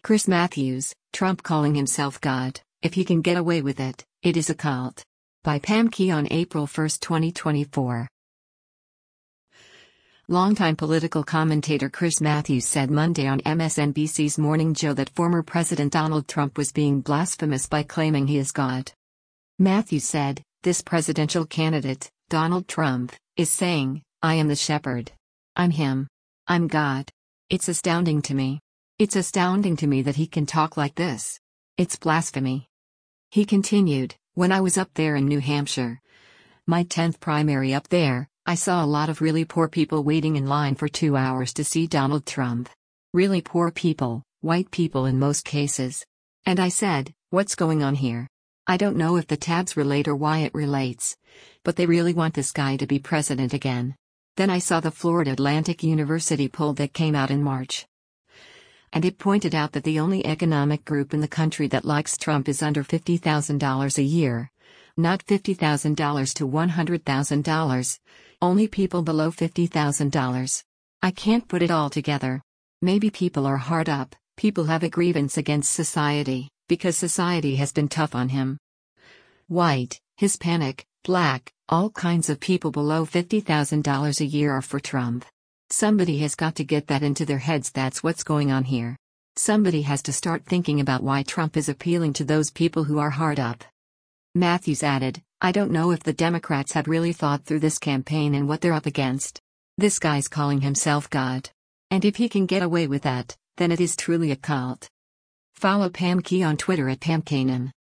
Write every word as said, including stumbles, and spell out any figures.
Chris Matthews, Trump calling himself God, if he can get away with it, it is a cult. By Pam Key on April first, twenty twenty-four. Longtime political commentator Chris Matthews said Monday on M S N B C's Morning Joe that former President Donald Trump was being blasphemous by claiming he is God. Matthews said, "This presidential candidate, Donald Trump, is saying, 'I am the shepherd. I'm him. I'm God.' It's astounding to me. It's astounding to me that he can talk like this. It's blasphemy." He continued, "When I was up there in New Hampshire, my tenth primary up there, I saw a lot of really poor people waiting in line for two hours to see Donald Trump. Really poor people, white people in most cases. And I said, what's going on here? I don't know if the tabs relate or why it relates. But they really want this guy to be president again. Then I saw the Florida Atlantic University poll that came out in March. And it pointed out that the only economic group in the country that likes Trump is under fifty thousand dollars a year. Not fifty thousand dollars to one hundred thousand dollars. Only people below fifty thousand dollars. I can't put it all together. Maybe people are hard up, people have a grievance against society, because society has been tough on him. White, Hispanic, black, all kinds of people below fifty thousand dollars a year are for Trump. Somebody has got to get that into their heads. That's what's going on here. Somebody has to start thinking about why Trump is appealing to those people who are hard up." Matthews added, "I don't know if the Democrats had really thought through this campaign and what they're up against. This guy's calling himself God. And if he can get away with that, then it is truly a cult." Follow Pam Key on Twitter at Pam Kanan.